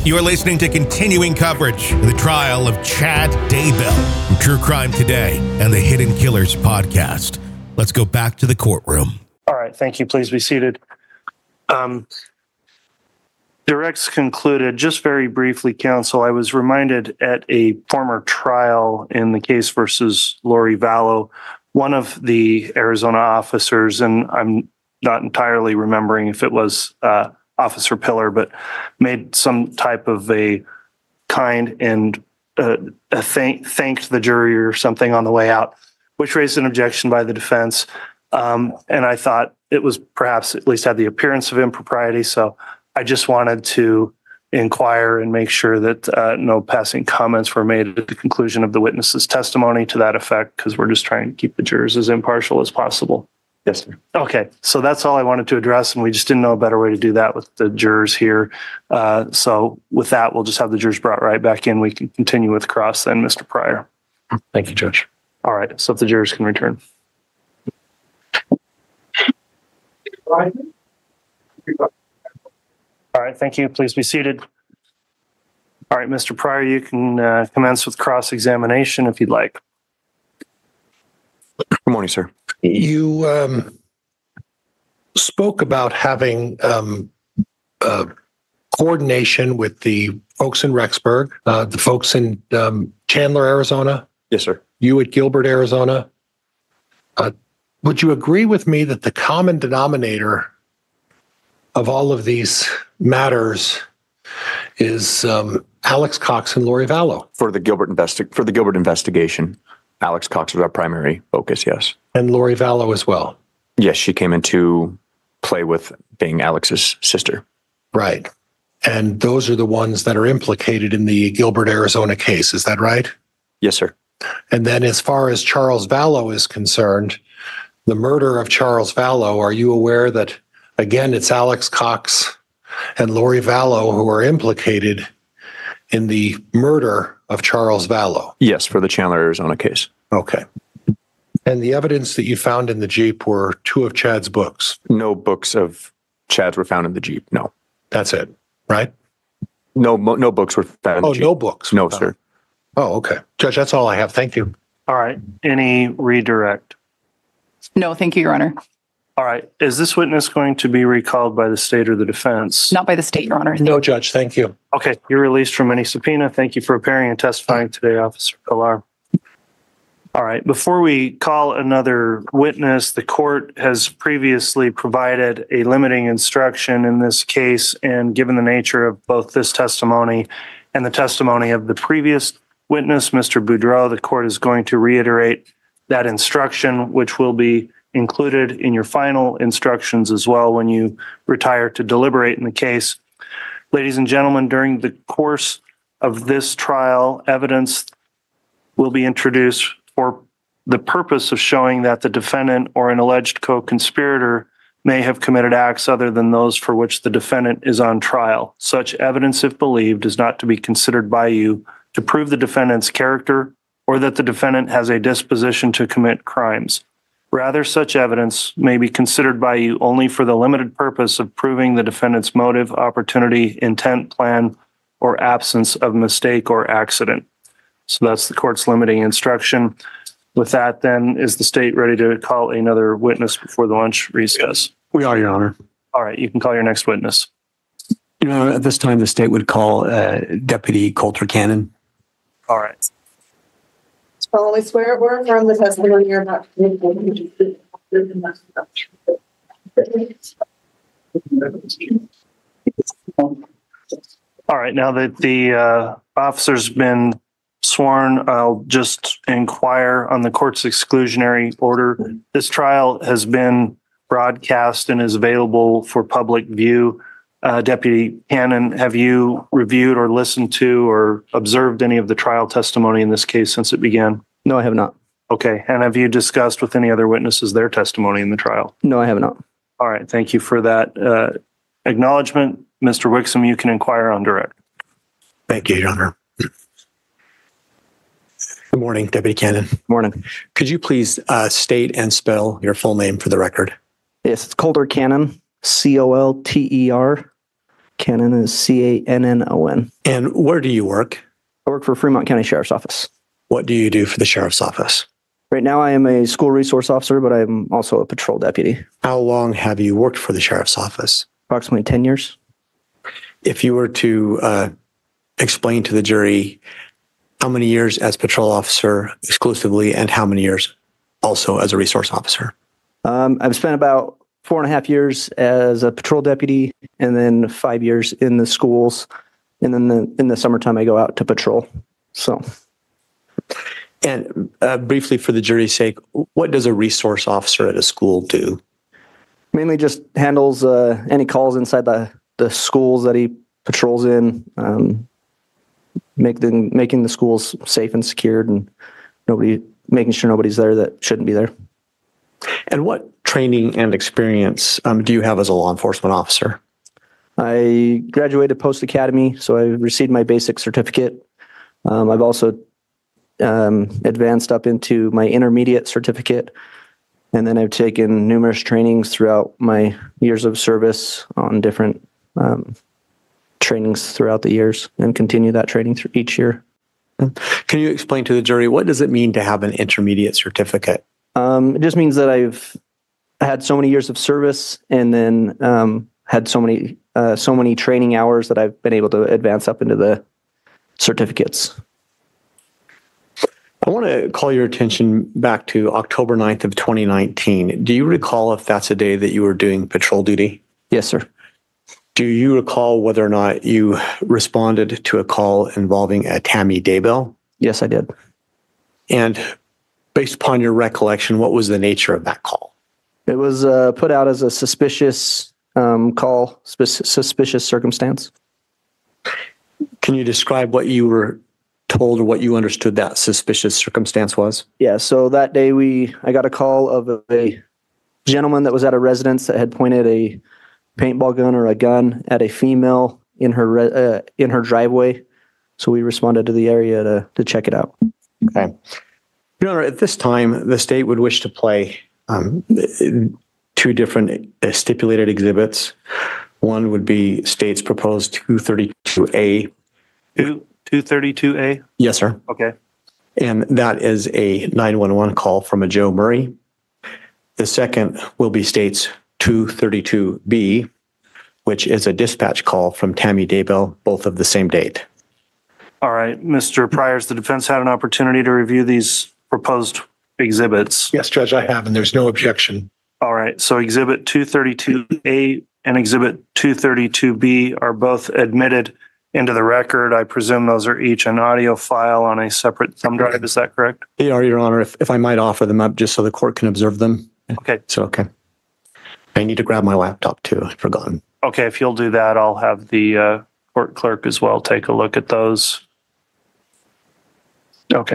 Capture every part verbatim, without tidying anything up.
You are listening to continuing coverage of the trial of Chad Daybell from True Crime Today and the Hidden Killers podcast. Let's go back to the courtroom. All right, thank you. Please be seated. Um, directs concluded. Just very briefly, counsel, I was reminded at a former trial in the case versus Lori Vallow, one of the Arizona officers, and I'm not entirely remembering if it was uh, Officer Pillar, but made some type of a kind and uh, a thank, thanked the jury or something on the way out, which raised an objection by the defense. Um, and I thought it was perhaps at least had the appearance of impropriety. So I just wanted to inquire and make sure that uh, no passing comments were made at the conclusion of the witness's testimony to that effect, because we're just trying to keep the jurors as impartial as possible. Yes, sir. Okay, so that's all I wanted to address, and we just didn't know a better way to do that with the jurors here. Uh, so with that, we'll just have the jurors brought right back in. We can continue with cross then, Mister Pryor. Thank you, Judge. All right, so if the jurors can return. All right, thank you. Please be seated. All right, Mister Pryor, you can uh, commence with cross-examination if you'd like. Good morning, sir. You um, spoke about having um, uh, coordination with the folks in Rexburg, uh, the folks in um, Chandler, Arizona. Yes, sir. You at Gilbert, Arizona. Uh, would you agree with me that the common denominator of all of these matters is um, Alex Cox and Lori Vallow? For the Gilbert investi- for the Gilbert investigation, Alex Cox was our primary focus, yes. And Lori Vallow as well? Yes, she came into play with being Alex's sister. Right. And those are the ones that are implicated in the Gilbert, Arizona case. Is that right? Yes, sir. And then as far as Charles Vallow is concerned, the murder of Charles Vallow, are you aware that, again, it's Alex Cox and Lori Vallow who are implicated in the murder of Charles Vallow? Yes, for the Chandler, Arizona case. Okay. And the evidence that you found in the Jeep were two of Chad's books? No books of Chad's were found in the Jeep, no. That's it, right? No no books were found in Oh, the Jeep. no books? No, sir. Oh, okay. Judge, that's all I have. Thank you. All right, any redirect? No, thank you, Your Honor. All right, is this witness going to be recalled by the state or the defense? Not by the state, Your Honor. No, Judge, thank you. Okay, you're released from any subpoena. Thank you for appearing and testifying today, Officer Pilar. All right, before we call another witness, the court has previously provided a limiting instruction in this case, and given the nature of both this testimony and the testimony of the previous witness, Mister Boudreau, the court is going to reiterate that instruction, which will be included in your final instructions as well when you retire to deliberate in the case. Ladies and gentlemen, during the course of this trial, evidence will be introduced for the purpose of showing that the defendant or an alleged co-conspirator may have committed acts other than those for which the defendant is on trial. Such evidence, if believed, is not to be considered by you to prove the defendant's character or that the defendant has a disposition to commit crimes. Rather, such evidence may be considered by you only for the limited purpose of proving the defendant's motive, opportunity, intent, plan, or absence of mistake or accident. So that's the court's limiting instruction. With that, then, is the state ready to call another witness before the lunch recess? We are, Your Honor. All right, you can call your next witness. You know, at this time, the state would call uh, Deputy Coulter Cannon. All right. solemnly swear or affirm the testimony you're about to give. All right, now that the uh, officer's been sworn, I'll just inquire on the court's exclusionary order. This trial has been broadcast and is available for public view. Uh, Deputy Cannon, have you reviewed or listened to or observed any of the trial testimony in this case since it began? No, I have not. Okay, and have you discussed with any other witnesses their testimony in the trial? No, I have not. All right, thank you for that uh, acknowledgement. Mister Wixom, you can inquire on direct. Thank you, Your Honor. Good morning, Deputy Cannon. Morning. Could you please uh, state and spell your full name for the record? Yes, it's Coulter Cannon, C O L T E R, Cannon is C A N N O N. And where do you work? I work for Fremont County Sheriff's Office. What do you do for the sheriff's office? Right now, I am a school resource officer, but I'm also a patrol deputy. How long have you worked for the sheriff's office? Approximately ten years. If you were to uh, explain to the jury how many years as patrol officer exclusively and how many years also as a resource officer? Um, I've spent about four and a half years as a patrol deputy and then five years in the schools. And then the, in the summertime, I go out to patrol. So. And uh, briefly, for the jury's sake, what does a resource officer at a school do? Mainly just handles uh, any calls inside the, the schools that he patrols in, um, make the, making the schools safe and secured, and nobody making sure nobody's there that shouldn't be there. And what training and experience um, do you have as a law enforcement officer? I graduated post academy, so I received my basic certificate. Um, I've also um, advanced up into my intermediate certificate, and then I've taken numerous trainings throughout my years of service on different um, trainings throughout the years, and continue that training through each year. Can you explain to the jury, what does it mean to have an intermediate certificate? Um, it just means that I've had so many years of service, and then um, had so many uh, so many training hours that I've been able to advance up into the certificates. I want to call your attention back to October ninth of twenty nineteen. Do you recall if that's a day that you were doing patrol duty? Yes, sir. Do you recall whether or not you responded to a call involving a Tammy Daybell? Yes, I did. And based upon your recollection, what was the nature of that call? It was uh, put out as a suspicious um, call, sp- suspicious circumstance. Can you describe what you were told or what you understood that suspicious circumstance was? Yeah, so that day we, I got a call of a gentleman that was at a residence that had pointed a paintball gun or a gun at a female in her re- uh, in her driveway. So we responded to the area to to check it out. Okay. Your Honor, at this time, the state would wish to play um, two different stipulated exhibits. One would be state's proposed two thirty-two A. Two, two thirty-two A? Yes, sir. Okay. And that is a nine one one call from a Joe Murray. The second will be state's two thirty-two B, which is a dispatch call from Tammy Daybell, both of the same date. All right, Mister Priors, the defense had an opportunity to review these proposed exhibits. Yes, Judge, I have, and there's no objection. All right, so Exhibit two thirty-two A and Exhibit two thirty-two B are both admitted into the record. I presume those are each an audio file on a separate thumb drive. Is that correct? They are, Your Honor, if, if I might offer them up just so the court can observe them. Okay. So, okay. I need to grab my laptop too. I'd forgotten. Okay, if you'll do that, I'll have the uh, court clerk as well take a look at those. Okay.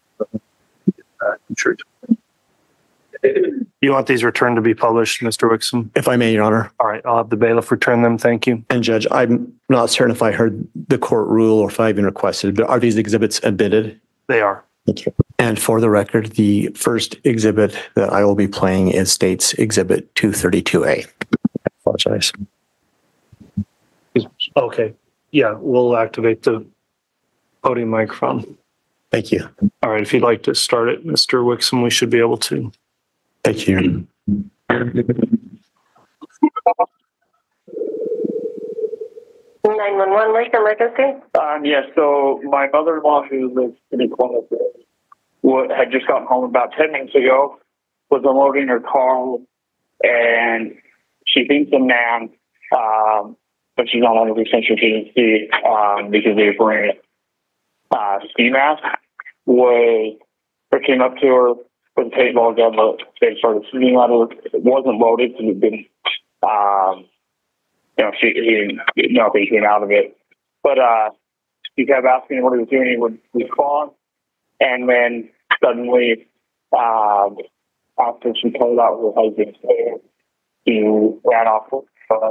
You want these returned to be published, Mister Wixom? If I may, Your Honor. All right, I'll have the bailiff return them. Thank you. And Judge, I'm not certain if I heard the court rule or if I even requested, but are these exhibits admitted? They are. Thank you. And for the record, the first exhibit that I will be playing is state's Exhibit two thirty-two A. I apologize. Okay. Yeah, we'll activate the podium microphone. Thank you. All right, if you'd like to start it, Mister Wixom, we should be able to. Thank you. nine one one, like emergency? Um, yeah, so my mother-in-law, who lives in Columbus, what had just gotten home about ten minutes ago, was unloading her car, and she thinks a man, um, but she's not one hundred percent sure she didn't see, um, because they were wearing a uh, ski mask, was, or came up to her with a paintball gun, but they started shooting at her. It wasn't loaded, so it didn't, um, you know, she, he didn't, nothing came out of it. But uh, he kept asking him what he was doing. He would respond. And then suddenly, um, after she called out her husband, he ran off. Uh,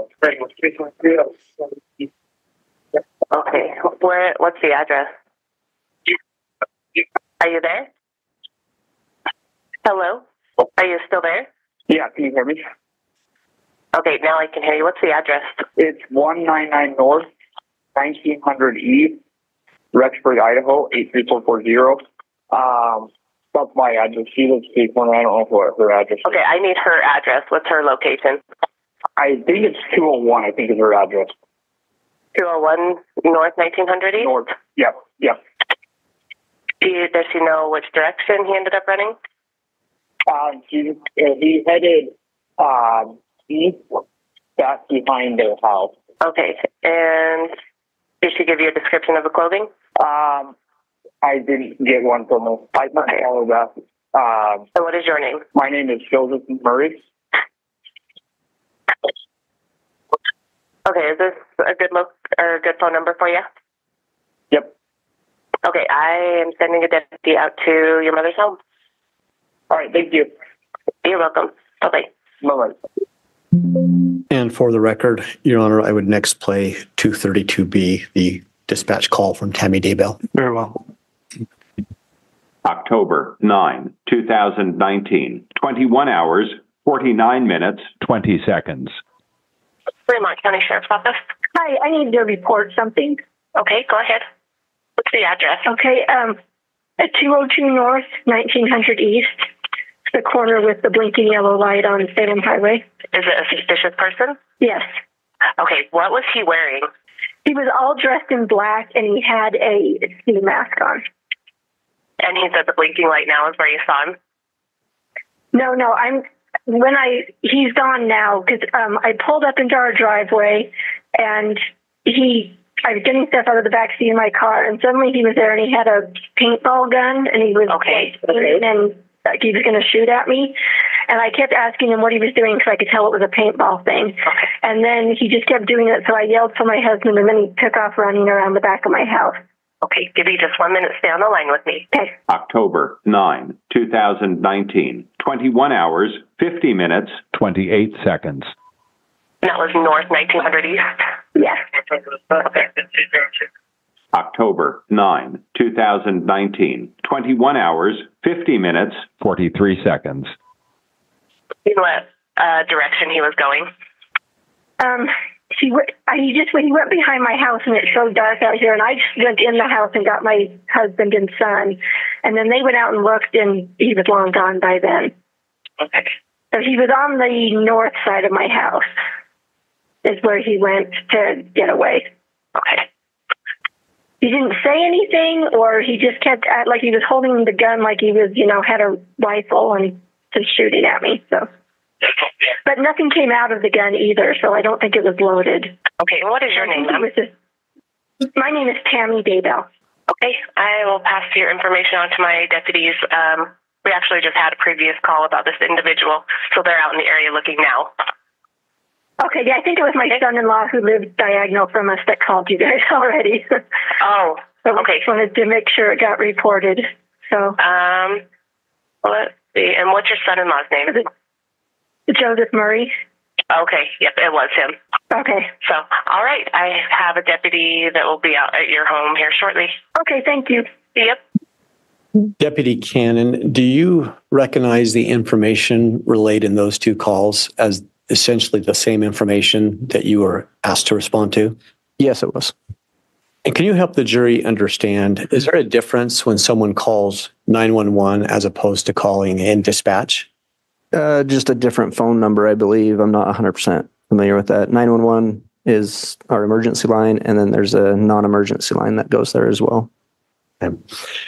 Okay, where? What's the address? Are you there? Hello? Are you still there? Yeah, can you hear me? Okay, now I can hear you. What's the address? It's one ninety-nine North, nineteen hundred East, Rexburg, Idaho, eight three four four zero. Um, that's my address. She lives in corner. I don't know what her address is. Okay, I need her address. What's her location? I think it's two oh one, I think is her address. two oh one North nineteen hundred East? North. Yep, yep. Do you, does she know which direction he ended up running? Um, he, uh, he headed um, east, back behind their house. Okay, and did she give you a description of the clothing? Um, I didn't get one from her. I might Okay. follow that. Um, So what is your name? my name is Joseph Murray. Okay, is this a good look or a good phone number for you? Yep. Okay, I am sending a deputy out to your mother's home. All right, thank you. You're welcome. Bye-bye. Bye-bye. And for the record, Your Honor, I would next play two thirty-two B, the dispatch call from Tammy Daybell. Very well. October ninth, two thousand nineteen, twenty-one hours, forty-nine minutes, twenty seconds. Fremont County Sheriff's Office. Hi, I need to report something. Okay, go ahead. What's the address? Okay, um, at two oh two North, nineteen hundred East, the corner with the blinking yellow light on Salem Highway. Is it a suspicious person? Yes. Okay, what was he wearing? He was all dressed in black and he had a ski mask on. And he said the blinking light now is where you saw him? No, no, I'm, when I, he's gone now because um, I pulled up into our driveway and he, I was getting stuff out of the back seat of my car and suddenly he was there and he had a paintball gun and he was Okay. okay. and like he was going to shoot at me. And I kept asking him what he was doing because I could tell it was a paintball thing. Okay. And then he just kept doing it. So I yelled for my husband and then he took off running around the back of my house. Okay, give me just one minute. Stay on the line with me. Okay. October ninth, two thousand nineteen, twenty-one hours, fifty minutes, twenty-eight seconds. And that was North nineteen hundred East? Yes. Okay. October ninth, two thousand nineteen, twenty-one hours, fifty minutes, forty-three seconds. You know what uh, direction he was going? Um, he, w- I, he just he went behind my house and it's so dark out here. And I just went in the house and got my husband and son. And then they went out and looked and he was long gone by then. Okay. So he was on the north side of my house is where he went to get away. Okay. He didn't say anything or he just kept at, like he was holding the gun like he was, you know, had a rifle and just shooting at me. So, but nothing came out of the gun either. So I don't think it was loaded. Okay, and what is your name, ma'am? My name is Tammy Daybell. Okay, I will pass your information on to my deputies. Um, we actually just had a previous call about this individual, so they're out in the area looking now. Okay, yeah, I think it was my son-in-law who lived diagonal from us that called you guys already. Oh, so okay. I just wanted to make sure it got reported. So, um, let's see. And what's your son-in-law's name? is it Joseph Murray? Okay, yep, it was him. Okay. So, all right, I have a deputy that will be out at your home here shortly. Okay, thank you. Yep. Deputy Cannon, do you recognize the information relayed in those two calls as essentially the same information that you were asked to respond to? Yes, it was. And can you help the jury understand, is there a difference when someone calls nine one one as opposed to calling in dispatch? Uh, just a different phone number, I believe. I'm not one hundred percent familiar with that. nine one one is our emergency line, and then there's a non-emergency line that goes there as well. Okay.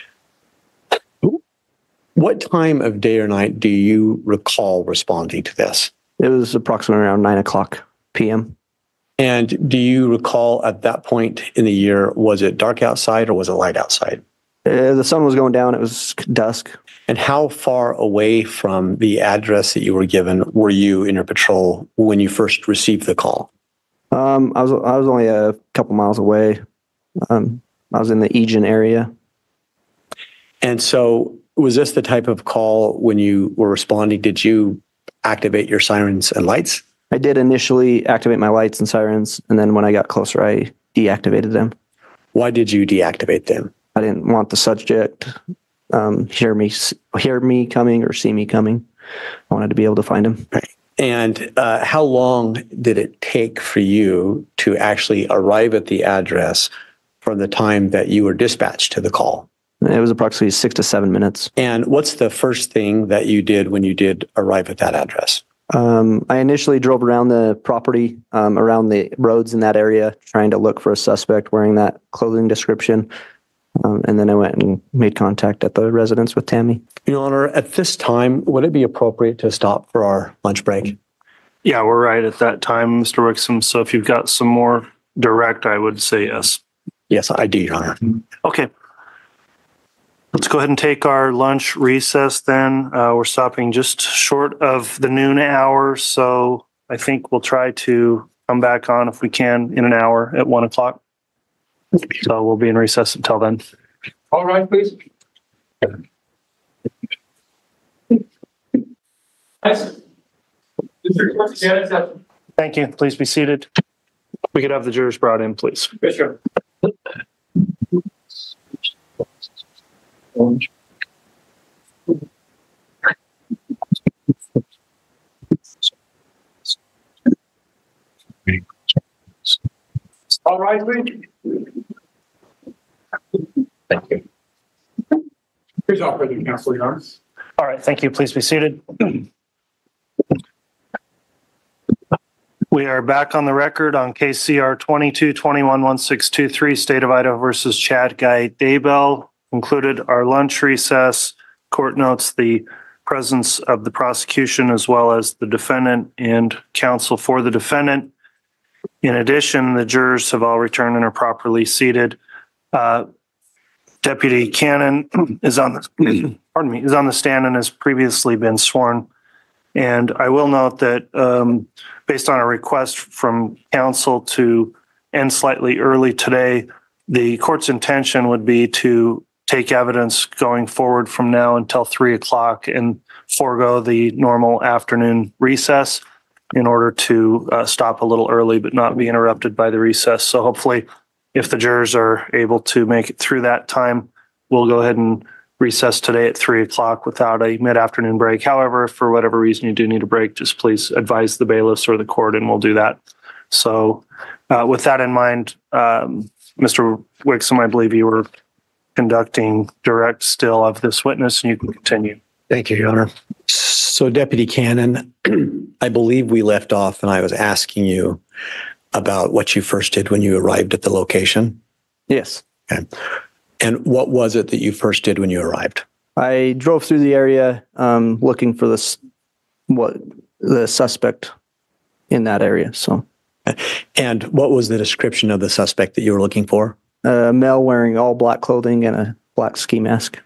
What time of day or night do you recall responding to this? It was approximately around nine o'clock p.m. And do you recall at that point in the year, was it dark outside or was it light outside? Uh, the sun was going down. It was dusk. And how far away from the address that you were given were you in your patrol when you first received the call? Um, I was I was only a couple miles away. Um, I was in the Egan area. And so was this the type of call when you were responding? Did you activate your sirens and lights? I did initially activate my lights and sirens, and then when I got closer, I deactivated them. Why did you deactivate them? I didn't want the subject um, hear me hear me coming or see me coming. I wanted to be able to find him. Right. And uh, how long did it take for you to actually arrive at the address from the time that you were dispatched to the call? It was approximately six to seven minutes. And what's the first thing that you did when you did arrive at that address? Um, I initially drove around the property, um, around the roads in that area, trying to look for a suspect wearing that clothing description. Um, and then I went and made contact at the residence with Tammy. Your Honor, at this time, would it be appropriate to stop for our lunch break? Yeah, we're right at that time, Mister Wixom. So if you've got some more direct, I would say yes. Yes, I do, Your Honor. Okay. Let's go ahead and take our lunch recess then. Uh, we're stopping just short of the noon hour, so I think we'll try to come back on if we can in an hour at one o'clock. So we'll be in recess until then. All right, please. Thank you. Please be seated. We could have the jurors brought in, please. Yes, sir. All right, please. Thank you. Here's our further counsel, Your Honor. All right, thank you. Please be seated. We are back on the record on case C R twenty-two twenty-one one six two three, State of Idaho versus Chad Guy Daybell. Concluded our lunch recess. Court notes the presence of the prosecution as well as the defendant and counsel for the defendant. In addition, the jurors have all returned and are properly seated. Uh, Deputy Cannon is on the pardon me is on the stand and has previously been sworn. And I will note that um, based on a request from counsel to end slightly early today, the court's intention would be to take evidence going forward from now until three o'clock and forego the normal afternoon recess in order to uh, stop a little early but not be interrupted by the recess. So hopefully, if the jurors are able to make it through that time, we'll go ahead and recess today at three o'clock without a mid-afternoon break. However, if for whatever reason you do need a break, just please advise the bailiffs or the court and we'll do that. So uh, with that in mind, um, Mister Wixom, I believe you were conducting direct still of this witness and you can continue. Thank you, Your Honor. So, Deputy Cannon, I believe we left off and I was asking you about what you first did when you arrived at the location. Yes. Okay. And what was it that you first did when you arrived? I drove through the area um, looking for this, what the suspect in that area. So, and what was the description of the suspect that you were looking for? A male wearing all black clothing and a black ski mask.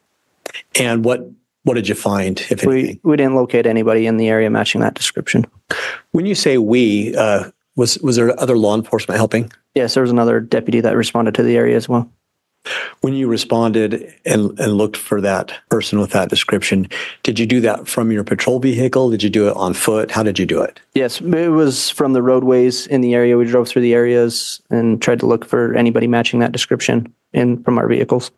And what what did you find, if anything? We we didn't locate anybody in the area matching that description. When you say we, uh, was was there other law enforcement helping? Yes, there was another deputy that responded to the area as well. When you responded and, and looked for that person with that description, did you do that from your patrol vehicle? Did you do it on foot? How did you do it? Yes, it was from the roadways in the area. We drove through the areas and tried to look for anybody matching that description in from our vehicles.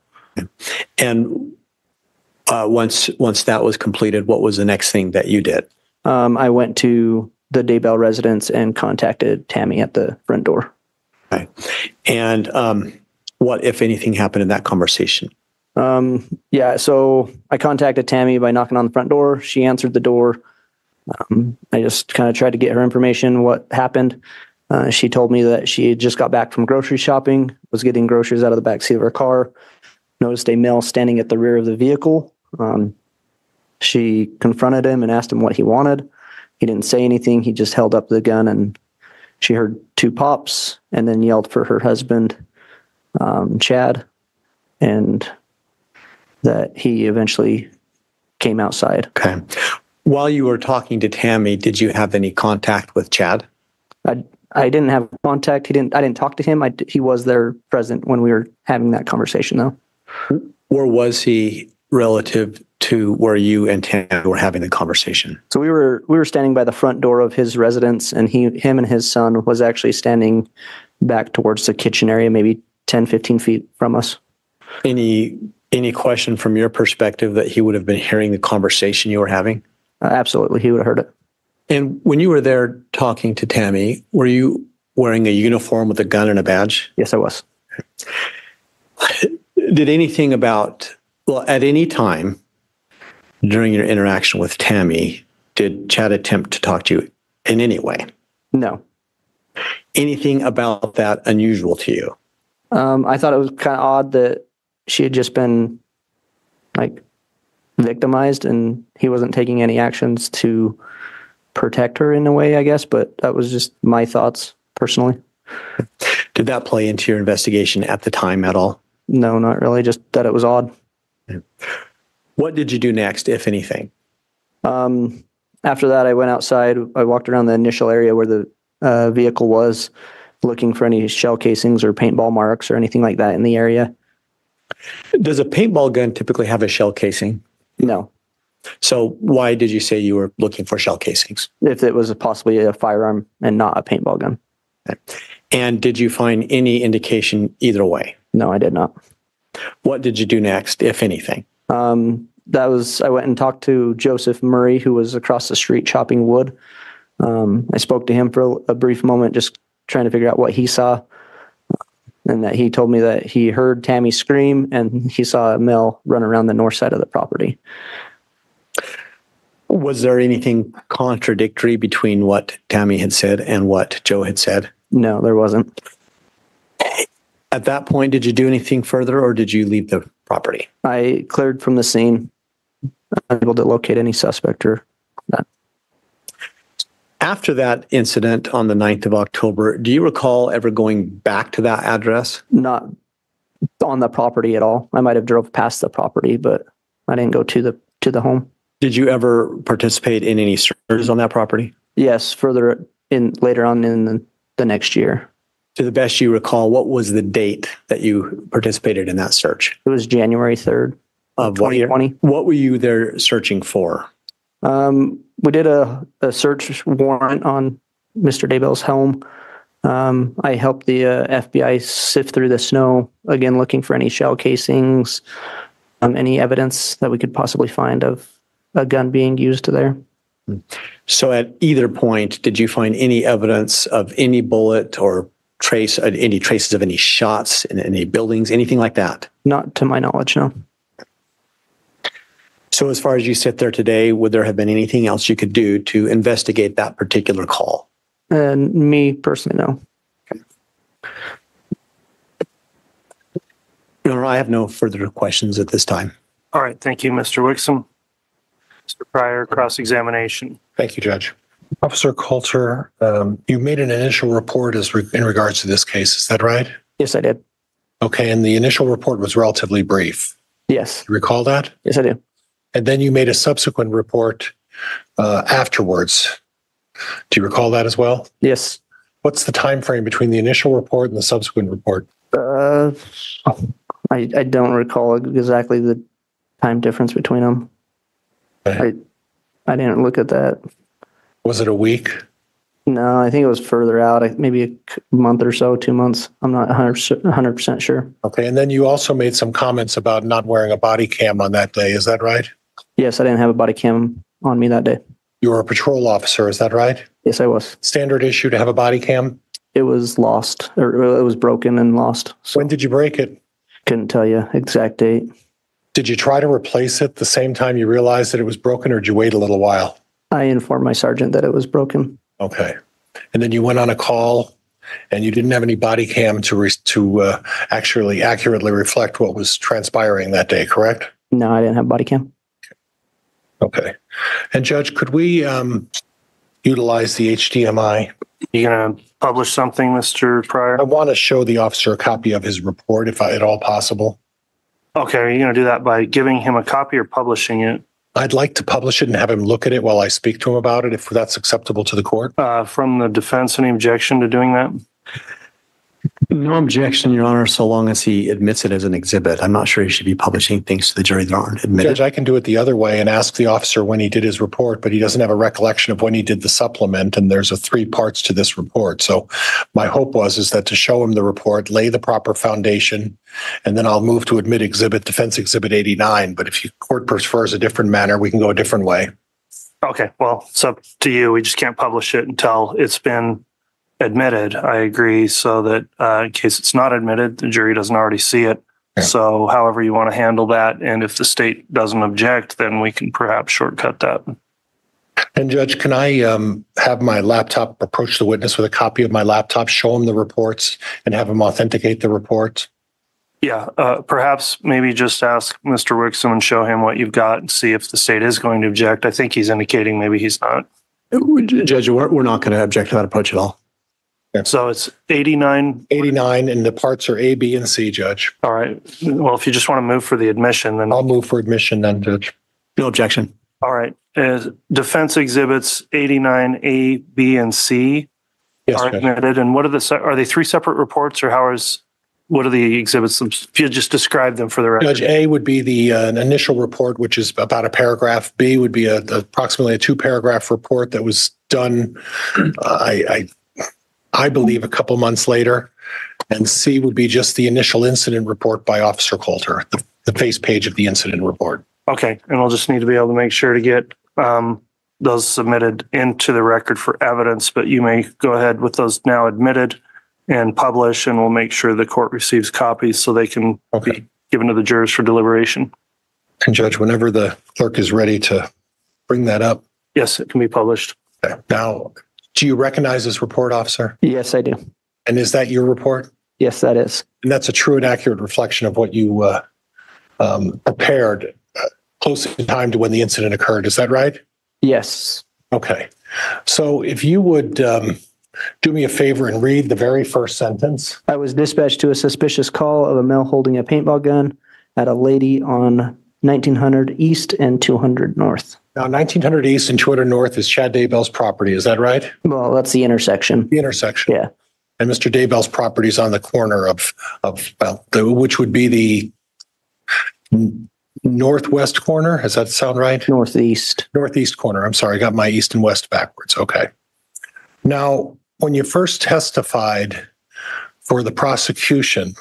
And uh, once once that was completed, what was the next thing that you did? Um, I went to the Daybell residence and contacted Tammy at the front door. Okay. And um, what, if anything, happened in that conversation? Um, yeah, so I contacted Tammy by knocking on the front door. She answered the door. Um, I just kind of tried to get her information, what happened. Uh, she told me that she had just got back from grocery shopping, was getting groceries out of the backseat of her car, noticed a male standing at the rear of the vehicle. Um, she confronted him and asked him what he wanted. He didn't say anything. He just held up the gun, and she heard two pops and then yelled for her husband, um, Chad, and that he eventually came outside. Okay. While you were talking to Tammy, did you have any contact with Chad? I I didn't have contact. He didn't. I didn't talk to him. I, he was there present when we were having that conversation, though. Where was he relative to where you and Tammy were having the conversation? So we were we were standing by the front door of his residence, and he him and his son was actually standing back towards the kitchen area, maybe ten, fifteen feet from us. Any any question from your perspective that he would have been hearing the conversation you were having? Uh, absolutely, he would have heard it. And when you were there talking to Tammy, were you wearing a uniform with a gun and a badge? Yes, I was. Did anything about, well, at any time during your interaction with Tammy, did Chad attempt to talk to you in any way? No. Anything about that unusual to you? Um, I thought it was kind of odd that she had just been like victimized and he wasn't taking any actions to protect her in a way, I guess, but that was just my thoughts personally. Did that play into your investigation at the time at all? No, not really. Just that it was odd. What did you do next, if anything? Um, after that, I went outside. I walked around the initial area where the uh, vehicle was, looking for any shell casings or paintball marks or anything like that in the area. Does a paintball gun typically have a shell casing? No. So why did you say you were looking for shell casings? If it was possibly a firearm and not a paintball gun. And did you find any indication either way? No, I did not. What did you do next, if anything? Um, that was, I went and talked to Joseph Murray, who was across the street chopping wood. Um, I spoke to him for a, a brief moment, just trying to figure out what he saw. And that he told me that he heard Tammy scream and he saw a male run around the north side of the property. Was there anything contradictory between what Tammy had said and what Joe had said? No, there wasn't. At that point, did you do anything further or did you leave the property? I cleared from the scene, unable to locate any suspect or that. After that incident on the ninth of October, do you recall ever going back to that address? Not on the property at all. I might have drove past the property, but I didn't go to the to the home. Did you ever participate in any searches on that property? Yes, further in later on in the, the next year. To the best you recall, what was the date that you participated in that search? It was January third of what year? twenty twenty. What were you there searching for? Um, we did a, a search warrant on Mister Daybell's home. Um, I helped the uh, F B I sift through the snow, again, looking for any shell casings, um, any evidence that we could possibly find of a gun being used there. So at either point, did you find any evidence of any bullet or trace, uh, any traces of any shots in any buildings, anything like that? Not to my knowledge, no. So as far as you sit there today, would there have been anything else you could do to investigate that particular call? And me personally, no. No, I have no further questions at this time. All right. Thank you, Mister Wixom. Mister Pryor, cross-examination. Thank you, Judge. Officer Coulter, um, you made an initial report as re- in regards to this case. Is that right? Yes, I did. Okay. And the initial report was relatively brief. Yes. You recall that? Yes, I do. And then you made a subsequent report uh, afterwards. Do you recall that as well? Yes. What's the time frame between the initial report and the subsequent report? Uh, I, I don't recall exactly the time difference between them. Okay. I I didn't look at that. Was it a week? No, I think it was further out, maybe a month or so, two months. I'm not one hundred percent sure. Okay. And then you also made some comments about not wearing a body cam on that day. Is that right? Yes, I didn't have a body cam on me that day. You were a patrol officer. Is that right? Yes, I was. Standard issue to have a body cam? It was lost, or it was broken and lost. So when did you break it? Couldn't tell you exact date. Did you try to replace it the same time you realized that it was broken, or did you wait a little while? I informed my sergeant that it was broken. Okay. And then you went on a call and you didn't have any body cam to re- to uh, actually accurately reflect what was transpiring that day, correct? No, I didn't have body cam. Okay. And Judge, could we um, utilize the H D M I? You going to publish something, Mister Pryor? I want to show the officer a copy of his report, if at all possible. Okay. Are you going to do that by giving him a copy or publishing it? I'd like to publish it and have him look at it while I speak to him about it, if that's acceptable to the court. Uh, from the defense, any objection to doing that? No objection, Your Honor, so long as he admits it as an exhibit. I'm not sure he should be publishing things to the jury that aren't admitted. Judge, I can do it the other way and ask the officer when he did his report, but he doesn't have a recollection of when he did the supplement, and there's a three parts to this report. So my hope was is that to show him the report, lay the proper foundation, and then I'll move to admit exhibit, defense exhibit eighty-nine. But if your court prefers a different manner, we can go a different way. Okay, well, it's up to you. We just can't publish it until it's been admitted. I agree, so that uh, in case it's not admitted, the jury doesn't already see it. Yeah. So however you want to handle that, and if the state doesn't object, then we can perhaps shortcut that. And Judge, can I um, have my laptop approach the witness with a copy of my laptop, show him the reports, and have him authenticate the reports? Yeah, uh, perhaps maybe just ask Mister Wixom and show him what you've got and see if the state is going to object. I think he's indicating maybe he's not. Judge, we're, we're not going to object to that approach at all. So it's eighty-nine. eighty-nine, and the parts are A, B, and C, Judge. All right. Well, if you just want to move for the admission, then I'll move for admission then, Judge. No objection. all right. Uh, defense exhibits eighty-nine A, B, and C Yes, are Judge. admitted. And what are the se- are they three separate reports, or how is what are the exhibits? If you just describe them for the record. Judge, A would be the uh, an initial report, which is about a paragraph. B would be a, approximately a two-paragraph report that was done, uh, I, I I believe, a couple months later. And C would be just the initial incident report by Officer Coulter, the, the face page of the incident report. Okay, and we'll just need to be able to make sure to get um, those submitted into the record for evidence. But you may go ahead with those now admitted and publish, and we'll make sure the court receives copies so they can Okay. be given to the jurors for deliberation. And Judge, whenever the clerk is ready to bring that up. Yes, it can be published. Okay. Now, do you recognize this report, officer? Yes, I do. And is that your report? Yes, that is. And that's a true and accurate reflection of what you uh, um, prepared uh, close in time to when the incident occurred. Is that right? Yes. Okay. So if you would um, do me a favor and read the very first sentence. I was dispatched to a suspicious call of a male holding a paintball gun at a lady on nineteen hundred East and two hundred North. Now, nineteen hundred East and two hundred North is Chad Daybell's property. Is that right? Well, that's the intersection. The intersection. Yeah. And Mister Daybell's property is on the corner of, of well, the, which would be the n- northwest corner. Does that sound right? Northeast. Northeast corner. I'm sorry. I got my east and west backwards. Okay. Now, when you first testified for the prosecution,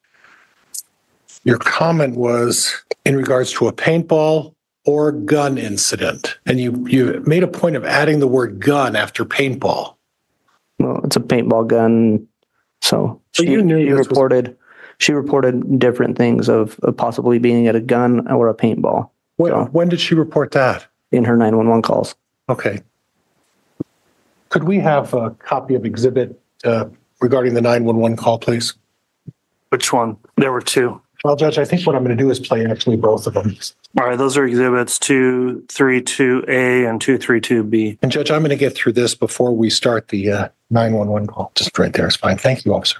your comment was in regards to a paintball or gun incident. And you, you made a point of adding the word gun after paintball. Well, it's a paintball gun. So, So she, you knew she this was- reported she reported different things of, of possibly being at a gun or a paintball. When, So, when did she report that? in her nine one one calls. Okay. Could we have a copy of exhibit uh, regarding the nine one one call, please? Which one? There were two. Well, Judge, I think what I'm going to do is play actually both of them. All right, those are exhibits two thirty-two A and two thirty-two B. And Judge, I'm going to get through this before we start the uh, nine one one call. Just right there is fine. Thank you, officer.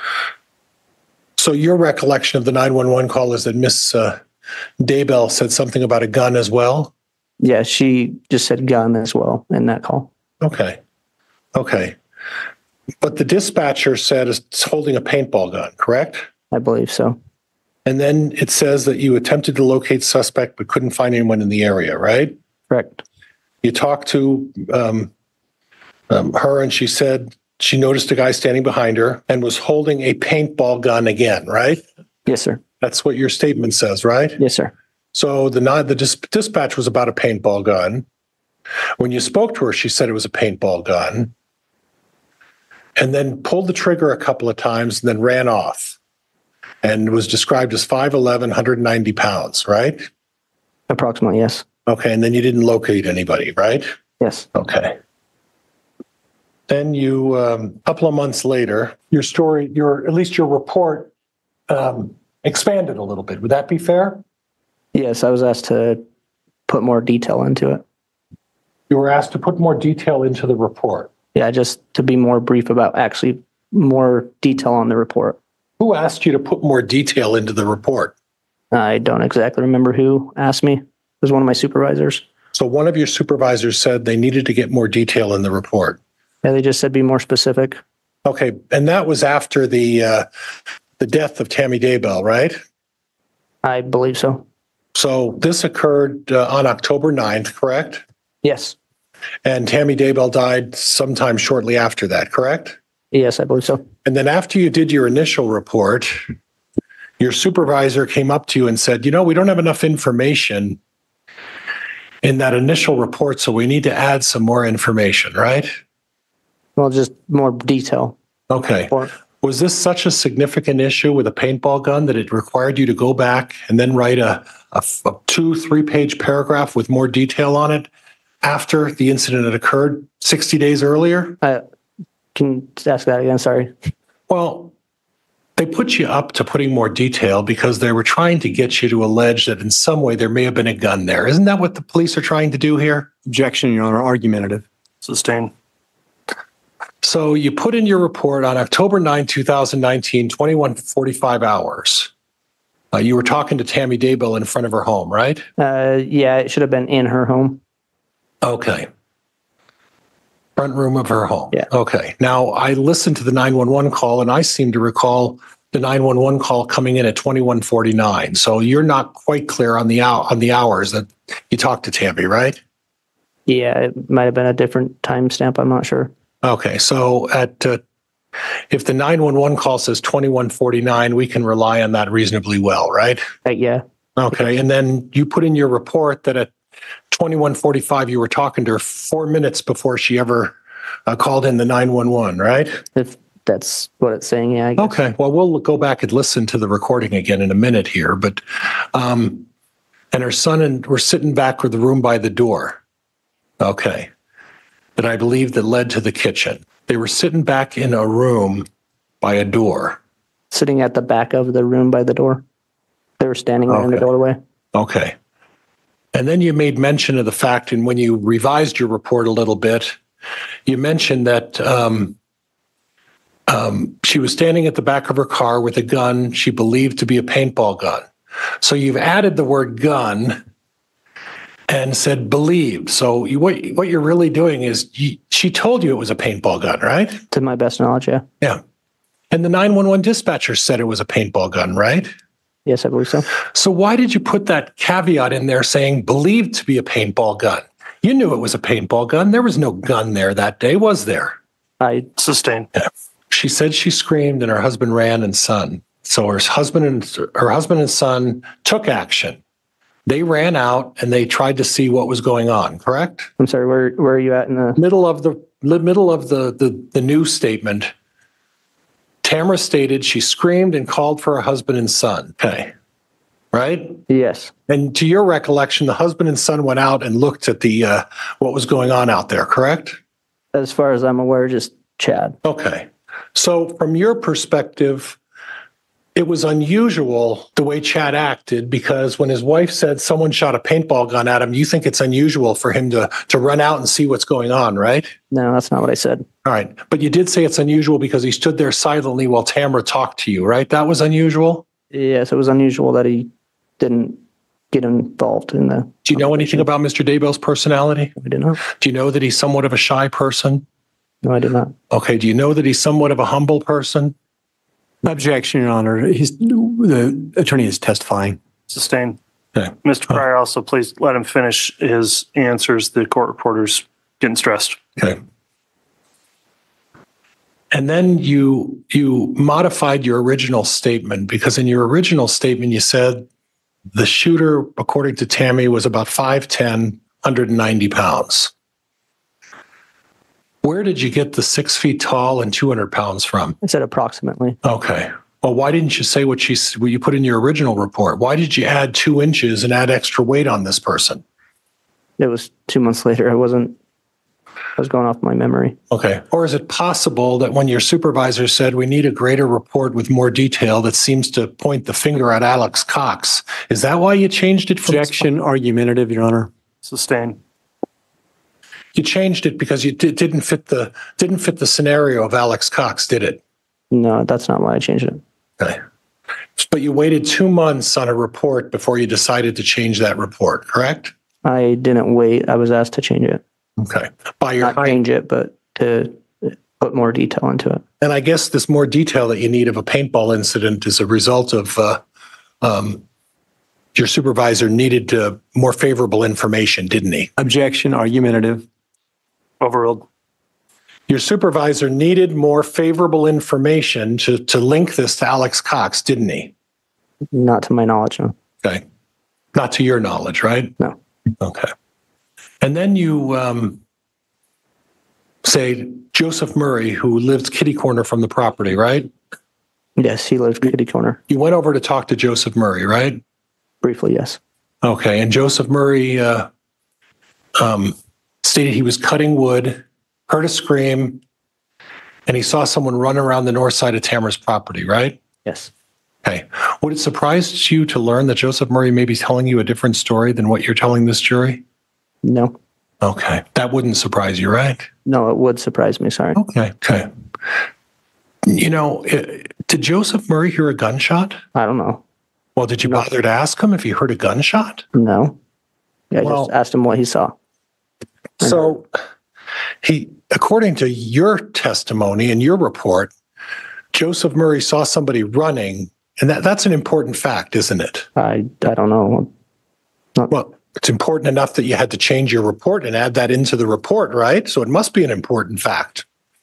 So your recollection of the nine one one call is that Miss uh, Daybell said something about a gun as well? Yeah, she just said gun as well in that call. Okay. Okay. But the dispatcher said it's holding a paintball gun, correct? I believe so. And then it says that you attempted to locate suspect but couldn't find anyone in the area, right? Correct. You talked to um, um, her and she said she noticed a guy standing behind her and was holding a paintball gun again, right? Yes, sir. That's what your statement says, right? Yes, sir. So the the dis- dispatch was about a paintball gun. When you spoke to her, she said it was a paintball gun and then pulled the trigger a couple of times and then ran off and was described as five eleven, one hundred ninety pounds, right? Approximately, yes. Okay. And then you didn't locate anybody, right? Yes. Okay. Then you, um, a couple of months later, your story, your at least your report um, expanded a little bit. Would that be fair? Yes, I was asked to put more detail into it. You were asked to put more detail into the report. Yeah, just to be more brief about actually more detail on the report. Who asked you to put more detail into the report? I don't exactly remember who asked me. It was one of my supervisors. So one of your supervisors said they needed to get more detail in the report. Yeah, they just said be more specific. Okay, and that was after the uh, the death of Tammy Daybell, right? I believe so. So this occurred uh, on October ninth, correct? Yes. And Tammy Daybell died sometime shortly after that, correct? Yes, I believe so. And then after you did your initial report, your supervisor came up to you and said, you know, we don't have enough information in that initial report, so we need to add some more information, right? Well, just more detail. Okay. Or, Was this such a significant issue with a paintball gun that it required you to go back and then write a, a, a two, three page paragraph with more detail on it after the incident had occurred sixty days earlier? uh, can you ask that again? Sorry. Well, they put you up to putting more detail because they were trying to get you to allege that in some way there may have been a gun there. Isn't that what the police are trying to do here? Objection, Your Honor, argumentative. Sustained. So you put in your report on October ninth, twenty nineteen, twenty-one forty-five hours. Uh, you were talking to Tammy Daybell in front of her home, right? Uh, yeah, it should have been in her home. Okay. Front room of her home. Yeah. Okay. Now, I listened to the nine one one call, and I seem to recall the nine one one call coming in at twenty-one forty-nine. So you're not quite clear on the hour, on the hours that you talked to Tammy, right? Yeah, it might have been a different timestamp. I'm not sure. Okay. So at uh, if the nine one one call says twenty-one forty-nine, we can rely on that reasonably well, right? Uh, yeah. Okay. And then you put in your report that at twenty-one forty-five, you were talking to her four minutes before she ever uh, called in the nine one one, right? If that's what it's saying, yeah. I guess. Okay. Well, we'll go back and listen to the recording again in a minute here. But, um, and her son and were sitting back with the room by the door. Okay. That I believe that led to the kitchen. They were sitting back in a room by a door. Sitting at the back of the room by the door. They were standing there in the Okay. doorway. Okay. And then you made mention of the fact, and when you revised your report a little bit, you mentioned that um, um, she was standing at the back of her car with a gun she believed to be a paintball gun. So you've added the word gun and said believed. So you, what, what you're really doing is you, she told you it was a paintball gun, right? To my best knowledge, yeah. Yeah. And the nine one one dispatcher said it was a paintball gun, right? Yes, I believe so. So why did you put that caveat in there saying believed to be a paintball gun? You knew it was a paintball gun. There was no gun there that day, was there? I Sustained. Yeah. She said she screamed and her husband ran and son. So her husband and her husband and son took action. They ran out and they tried to see what was going on, correct? I'm sorry, where where are you at in the Middle of the middle of the the, the news statement. Tamara stated she screamed and called for her husband and son. Okay. Right? Yes. And to your recollection, the husband and son went out and looked at the uh, what was going on out there, correct? As far as I'm aware, just Chad. Okay. So from your perspective, it was unusual the way Chad acted because when his wife said someone shot a paintball gun at him, you think it's unusual for him to, to run out and see what's going on, right? No, that's not what I said. All right. But you did say it's unusual because he stood there silently while Tamara talked to you, right? That was unusual? Yes, it was unusual that he didn't get involved in the. Do you know anything about Mister Daybell's personality? I did not. Do you know that he's somewhat of a shy person? No, I did not. Okay. Do you know that he's somewhat of a humble person? Objection, Your Honor. He's, the attorney is testifying. Sustained. Okay. Mister Pryor, also please let him finish his answers. The court reporter's getting stressed. Okay. And then you you modified your original statement because in your original statement you said the shooter, according to Tammy, was about five ten, one hundred ninety pounds. Where did you get the six feet tall and two hundred pounds from? I said approximately. Okay. Well, why didn't you say what she what you put in your original report? Why did you add two inches and add extra weight on this person? It was two months later. I wasn't. I was going off my memory. Okay. Or is it possible that when your supervisor said we need a greater report with more detail that seems to point the finger at Alex Cox, is that why you changed it? From Objection, argumentative, Your Honor. Sustained. You changed it because you d- didn't fit the didn't fit the scenario of Alex Cox, did it? No, that's not why I changed it. Okay. But you waited two months on a report before you decided to change that report, correct? I didn't wait. I was asked to change it. Okay. By your Not high, change it, but to put more detail into it. and I guess this more detail that you need of a paintball incident is a result of uh, um, your supervisor needed uh, more favorable information, didn't he? Objection, argumentative. Overruled. Your supervisor needed more favorable information to, to link this to Alex Cox, didn't he? Not to my knowledge, no. Okay. Not to your knowledge, right? No. Okay. And then you um, say Joseph Murray, who lives kitty corner from the property, right? Yes, he lives kitty corner. You went over to talk to Joseph Murray, right? Briefly, yes. Okay. And Joseph Murray uh, um, stated he was cutting wood, heard a scream, and he saw someone run around the north side of Tamara's property, right? Yes. Okay. Would it surprise you to learn that Joseph Murray may be telling you a different story than what you're telling this jury? No. Okay. That wouldn't surprise you, right? No, it would surprise me. Sorry. Okay. Okay. You know, it, did Joseph Murray hear a gunshot? I don't know. Well, did you bother to ask him if he heard a gunshot? No. Yeah, I Well- just asked him what he saw. So he, according to your testimony and your report, Joseph Murray saw somebody running, and that, that's an important fact, isn't it? I I don't know. Well, it's important enough that you had to change your report and add that into the report, right? So it must be an important fact.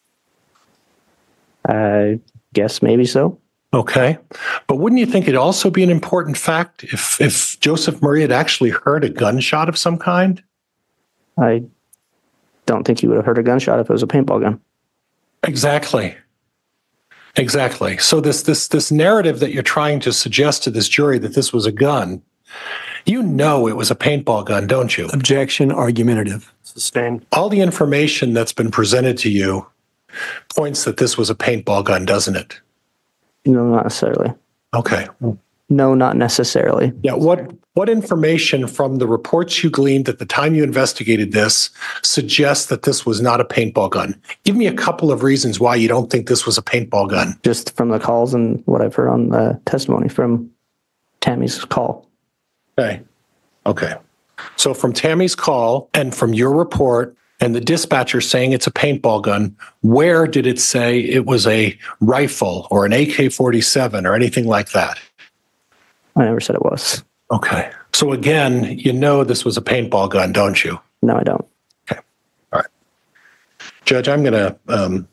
I guess maybe so. Okay. But wouldn't you think it'd also be an important fact if, if Joseph Murray had actually heard a gunshot of some kind? I don't think he would have heard a gunshot if it was a paintball gun. Exactly. Exactly. So this this this narrative that you're trying to suggest to this jury that this was a gun, you know it was a paintball gun, don't you? Objection, argumentative. Sustained. All the information that's been presented to you points that this was a paintball gun, doesn't it? No, not necessarily. Okay. No, not necessarily. Yeah. What what information from the reports you gleaned at the time you investigated this suggests that this was not a paintball gun? Give me a couple of reasons why you don't think this was a paintball gun. Just from the calls and what I've heard on the testimony from Tammy's call. Okay. Okay. So from Tammy's call and from your report and the dispatcher saying it's a paintball gun, where did it say it was a rifle or an A K forty-seven or anything like that? I never said it was. Okay. So again, you know this was a paintball gun, don't you? No, I don't. Okay. All right. Judge, I'm going to um,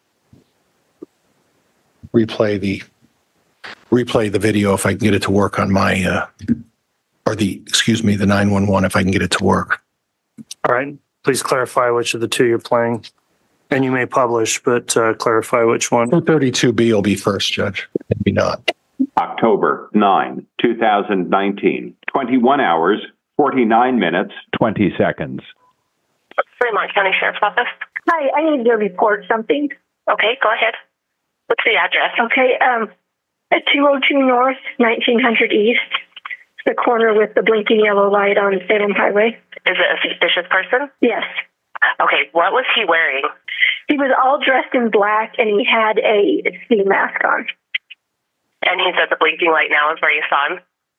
replay the replay the video if I can get it to work on my uh, or the excuse me the nine one one if I can get it to work. All right. Please clarify which of the two you're playing. And you may publish, but uh, clarify which one. thirty-two B will be first, Judge. Maybe not. October ninth, two thousand nineteen, twenty-one hours, forty-nine minutes, twenty seconds. Fremont County Sheriff's Office. Hi, I need to report something. Okay, go ahead. What's the address? Okay, um, at two oh two North, nineteen hundred East, the corner with the blinking yellow light on Salem Highway. Is it a suspicious person? Yes. Okay, what was he wearing? He was all dressed in black and he had a ski mask on. And he said the blinking light now is where you saw him?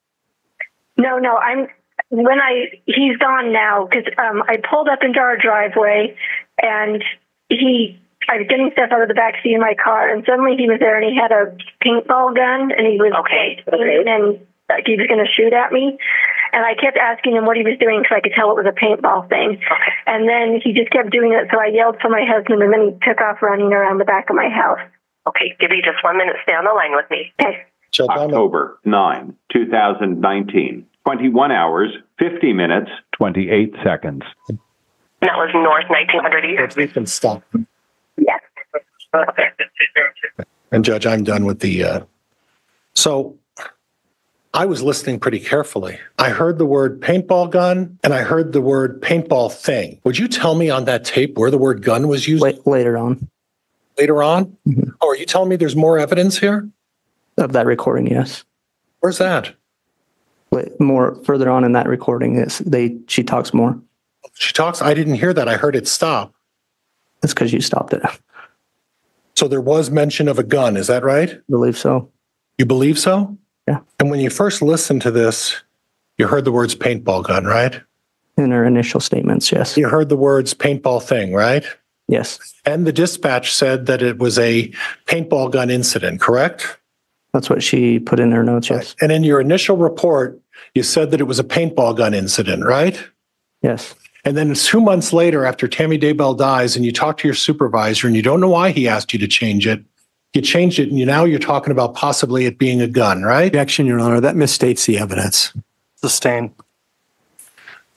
No, no, I'm, when I, he's gone now because um, I pulled up into our driveway and he, I was getting stuff out of the back seat of my car and suddenly he was there and he had a paintball gun and he was, okay, and like he was going to shoot at me. And I kept asking him what he was doing because I could tell it was a paintball thing. Okay. And then he just kept doing it. So I yelled for my husband and then he took off running around the back of my house. Okay, give me just one minute. Stay on the line with me. Okay. October ninth, two thousand nineteen, twenty-one hours, fifty minutes, twenty-eight seconds. And that was North nineteen hundred East? We can stop. Yes. Okay. And Judge, I'm done with the, uh, so I was listening pretty carefully. I heard the word paintball gun and I heard the word paintball thing. Would you tell me on that tape where the word gun was used? Wait, later on. Later on? Mm-hmm. Oh, are you telling me there's more evidence here? Of that recording, yes. Where's that? Wait, more further on in that recording, is they she talks more. She talks, I didn't hear that. I heard it stop. That's because you stopped it. I So there was mention of a gun, is that right? believe so. You believe so? Yeah. And when you first listened to this, you heard the words paintball gun, right? In her initial statements, yes. You heard the words paintball thing, right? Yes. And the dispatch said that it was a paintball gun incident, correct? That's what she put in her notes, yes. And in your initial report, you said that it was a paintball gun incident, right? Yes. And then two months later, after Tammy Daybell dies, and you talk to your supervisor, and you don't know why he asked you to change it, you changed it, and you now you're talking about possibly it being a gun, right? Objection, Your Honor. That misstates the evidence. Sustained.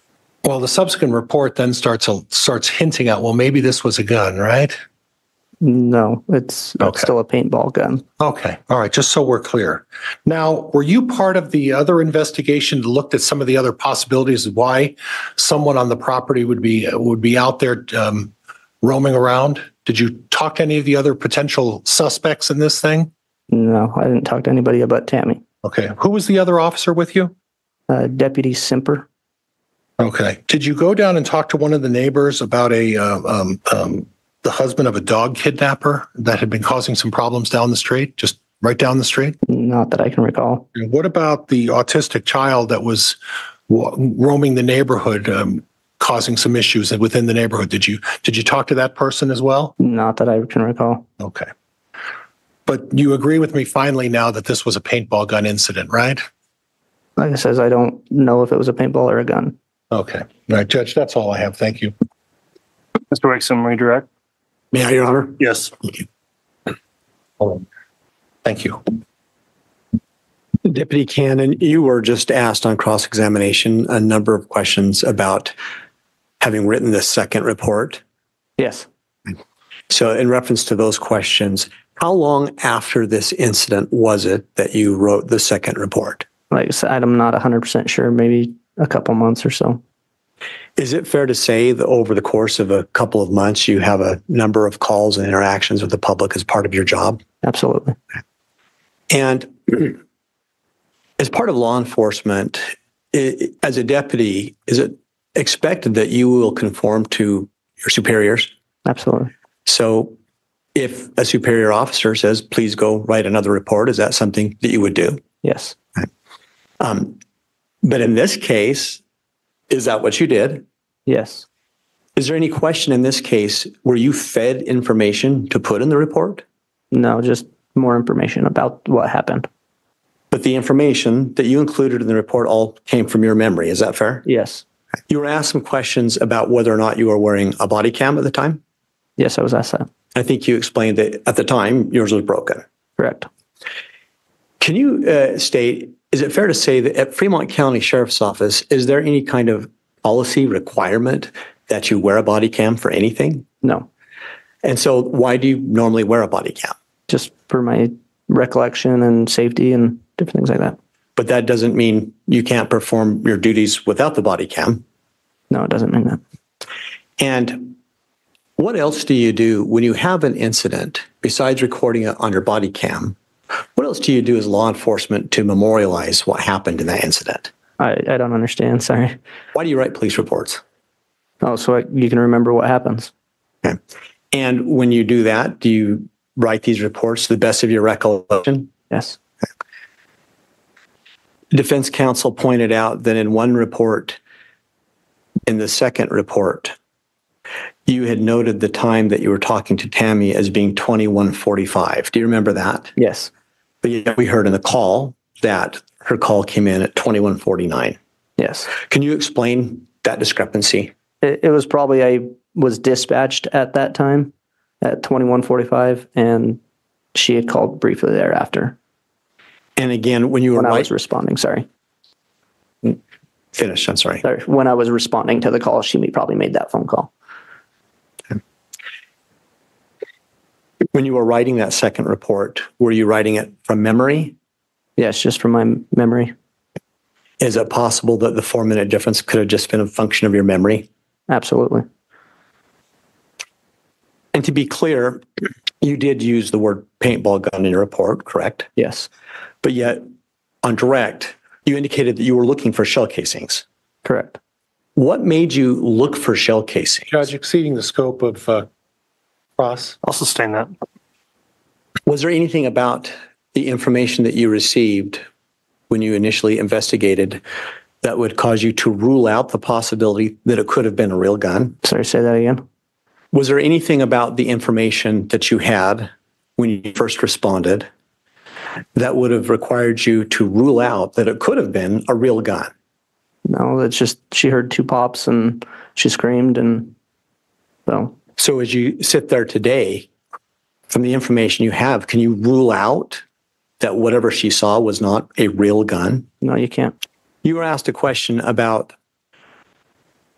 Well, the subsequent report then starts starts hinting at, well, maybe this was a gun, right? No, it's, Okay. it's still a paintball gun. Okay. All right. Just so we're clear. Now, were you part of the other investigation that looked at some of the other possibilities of why someone on the property would be would be out there um, roaming around? Did you talk to any of the other potential suspects in this thing? No, I didn't talk to anybody about Tammy. Okay. Who was the other officer with you? Uh, Deputy Simper. Okay. Did you go down and talk to one of the neighbors about a uh, um, um, the husband of a dog kidnapper that had been causing some problems down the street, just right down the street? Not that I can recall. And what about the autistic child that was wa- roaming the neighborhood, um, causing some issues within the neighborhood? Did you did you talk to that person as well? Not that I can recall. Okay. But you agree with me finally now that this was a paintball gun incident, right? Like I says, I don't know if it was a paintball or a gun. Okay. All right, Judge, that's all I have. Thank you. Mister Wixom, redirect. May I, Your Honor? Yes. Thank you. Deputy Cannon, you were just asked on cross-examination a number of questions about having written the second report. Yes. So in reference to those questions, how long after this incident was it that you wrote the second report? Like I said, I'm not one hundred percent sure, maybe a couple months or so. Is it fair to say that over the course of a couple of months, you have a number of calls and interactions with the public as part of your job? Absolutely. And as part of law enforcement, it, as a deputy, is it expected that you will conform to your superiors? Absolutely. So if a superior officer says, please go write another report, is that something that you would do? Yes. Um, but in this case, is that what you did? Yes. Is there any question in this case, were you fed information to put in the report? No, just more information about what happened. But the information that you included in the report all came from your memory. Is that fair? Yes. You were asked some questions about whether or not you were wearing a body cam at the time? Yes, I was asked that. I think you explained that at the time, yours was broken. Correct. Can you uh, state, is it fair to say that at Fremont County Sheriff's Office, is there any kind of policy requirement that you wear a body cam for anything? No. And so why do you normally wear a body cam? Just for my recollection and safety and different things like that. But that doesn't mean you can't perform your duties without the body cam. No, it doesn't mean that. And what else do you do when you have an incident besides recording it on your body cam? What else do you do as law enforcement to memorialize what happened in that incident? I, I don't understand. Sorry. Why do you write police reports? Oh, so I, you can remember what happens. Okay. And when you do that, do you write these reports to the best of your recollection? Yes. Defense counsel pointed out that in one report, in the second report, you had noted the time that you were talking to Tammy as being twenty-one forty-five. Do you remember that? Yes. But yet we heard in the call that her call came in at twenty-one forty-nine. Yes. Can you explain that discrepancy? It, it was probably I was dispatched at that time at twenty-one forty-five, and she had called briefly thereafter. And again, when you were when I right, was responding, sorry. Finish, I'm sorry. Sorry. When I was responding to the call, she probably made that phone call. When you were writing that second report, were you writing it from memory? Yes, just from my memory. Is it possible that the four-minute difference could have just been a function of your memory? Absolutely. And to be clear, you did use the word paintball gun in your report, correct? Yes. But yet, on direct, you indicated that you were looking for shell casings. Correct. What made you look for shell casings? Judge, exceeding the scope of uh, cross. I'll sustain that. Was there anything about the information that you received when you initially investigated that would cause you to rule out the possibility that it could have been a real gun? Sorry, say that again. Was there anything about the information that you had when you first responded that would have required you to rule out that it could have been a real gun? No, it's just she heard two pops and she screamed, and so. So as you sit there today, from the information you have, can you rule out that whatever she saw was not a real gun? No, you can't. You were asked a question about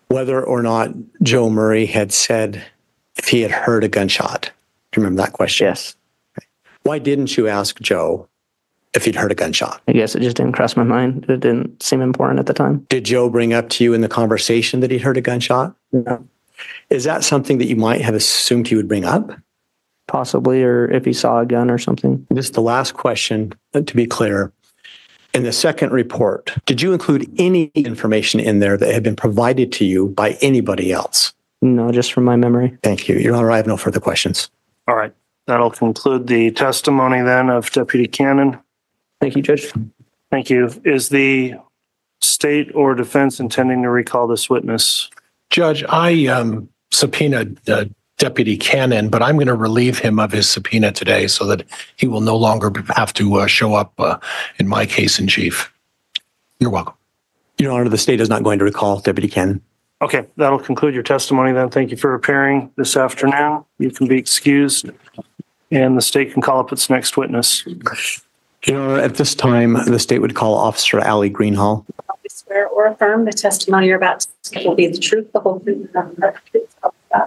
whether or not Joe Murray had said if he had heard a gunshot. Do you remember that question? Yes. Why didn't you ask Joe if he'd heard a gunshot? I guess it just didn't cross my mind. It didn't seem important at the time. Did Joe bring up to you in the conversation that he'd heard a gunshot? No. Is that something that you might have assumed he would bring up? Possibly, or if he saw a gun or something. This is the last question, to be clear. In the second report, did you include any information in there that had been provided to you by anybody else? No, just from my memory. Thank you. Your Honor, I have no further questions. All right. That'll conclude the testimony then of Deputy Cannon. Thank you, Judge. Thank you. Is the state or defense intending to recall this witness? Judge, I um, subpoenaed uh, Deputy Cannon, but I'm going to relieve him of his subpoena today so that he will no longer have to uh, show up uh, in my case in chief. You're welcome. Your Honor, the state is not going to recall Deputy Cannon. Okay, that'll conclude your testimony then. Thank you for appearing this afternoon. You can be excused, and the state can call up its next witness. Your Honor, at this time, the state would call Officer Allie Greenhall. I swear or affirm the testimony you're about to say will be the truth, the whole truth, and nothing but the truth.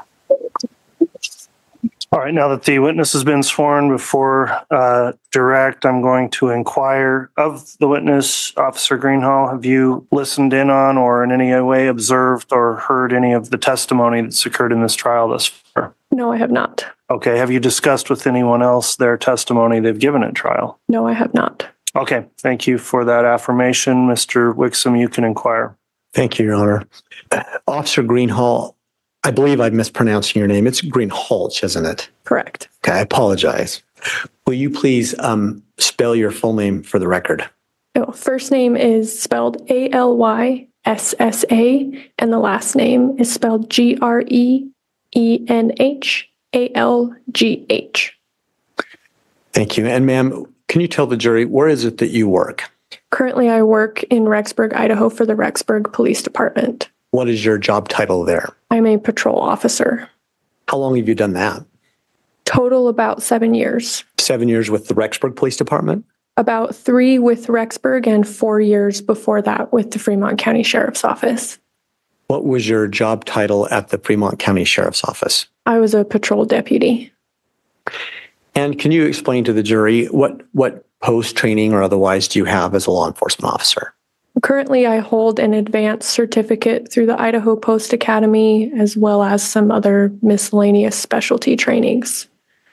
All right, now that the witness has been sworn before uh, direct, I'm going to inquire of the witness. Officer Greenhall, have you listened in on or in any way observed or heard any of the testimony that's occurred in this trial thus far? No, I have not. Okay, have you discussed with anyone else their testimony they've given at trial? No, I have not. Okay, thank you for that affirmation. Mister Wixom, you can inquire. Thank you, Your Honor. Uh, Officer Greenhall, I believe I'm mispronouncing your name. It's Greenhalgh, isn't it? Correct. Okay, I apologize. Will you please um, spell your full name for the record? Oh, first name is spelled A L Y S S A, and the last name is spelled G R E E N H A L G H. Thank you. And ma'am, can you tell the jury, where is it that you work? Currently, I work in Rexburg, Idaho for the Rexburg Police Department. What is your job title there? I'm a patrol officer. How long have you done that? Total about seven years. Seven years with the Rexburg Police Department? About three with Rexburg and four years before that with the Fremont County Sheriff's Office. What was your job title at the Fremont County Sheriff's Office? I was a patrol deputy. And can you explain to the jury what, what post training or otherwise do you have as a law enforcement officer? Currently, I hold an advanced certificate through the Idaho Post Academy, as well as some other miscellaneous specialty trainings.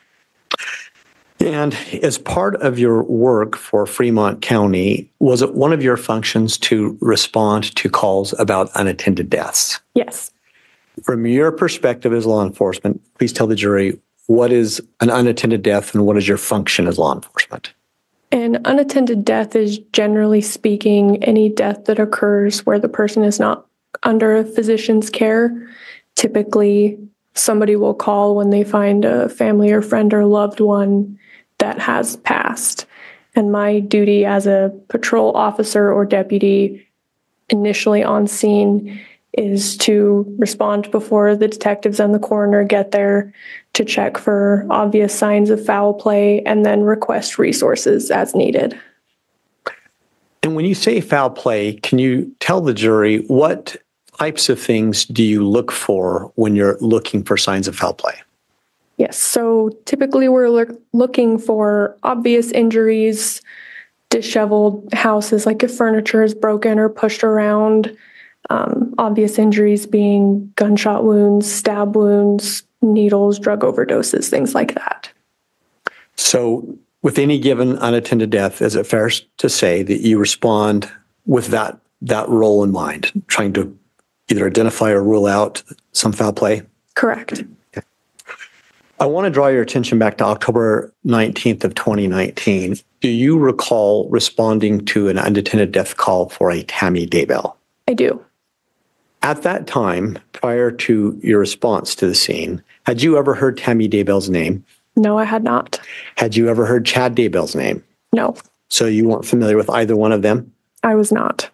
And as part of your work for Fremont County, was it one of your functions to respond to calls about unattended deaths? Yes. From your perspective as law enforcement, please tell the jury, what is an unattended death and what is your function as law enforcement? An unattended death is, generally speaking, any death that occurs where the person is not under a physician's care. Typically, somebody will call when they find a family or friend or loved one that has passed. And my duty as a patrol officer or deputy initially on scene is to respond before the detectives and the coroner get there, to check for obvious signs of foul play, and then request resources as needed. And when you say foul play, can you tell the jury what types of things do you look for when you're looking for signs of foul play? Yes, so typically we're look- looking for obvious injuries, disheveled houses, like if furniture is broken or pushed around, um, obvious injuries being gunshot wounds, stab wounds, needles, drug overdoses, things like that. So with any given unattended death, is it fair to say that you respond with that that role in mind, trying to either identify or rule out some foul play? Correct. Okay. I want to draw your attention back to October nineteenth of twenty nineteen. Do you recall responding to an unattended death call for a Tammy Daybell? I do. At that time, prior to your response to the scene, had you ever heard Tammy Daybell's name? No, I had not. Had you ever heard Chad Daybell's name? No. So you weren't familiar with either one of them? I was not.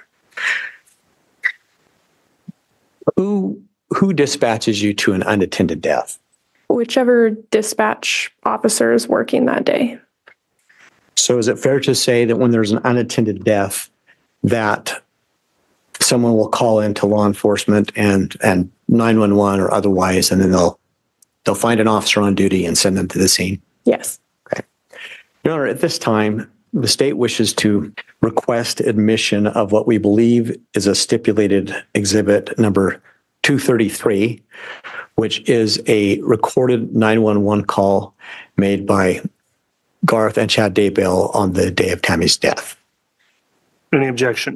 Who who dispatches you to an unattended death? Whichever dispatch officer is working that day. So is it fair to say that when there's an unattended death, that someone will call into law enforcement and, and nine one one or otherwise, and then they'll, they'll find an officer on duty and send them to the scene. Yes. Okay. Your Honor, at this time, the state wishes to request admission of what we believe is a stipulated exhibit number two thirty-three, which is a recorded nine one one call made by Garth and Chad Daybell on the day of Tammy's death. Any objection?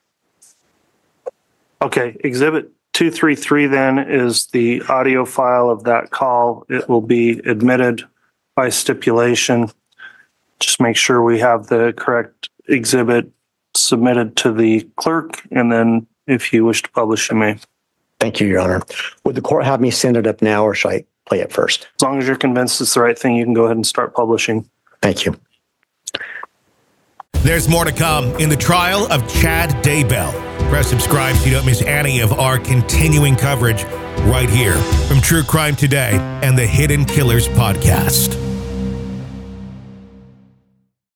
Okay, exhibit two thirty-three then is the audio file of that call. It will be admitted by stipulation. Just make sure we have the correct exhibit submitted to the clerk, and then if you wish to publish, you may. Thank you, Your Honor. Would the court have me send it up now, or should I play it first? As long as you're convinced it's the right thing, you can go ahead and start publishing. Thank you. There's more to come in the trial of Chad Daybell. Press subscribe so you don't miss any of our continuing coverage right here from True Crime Today and the Hidden Killers podcast.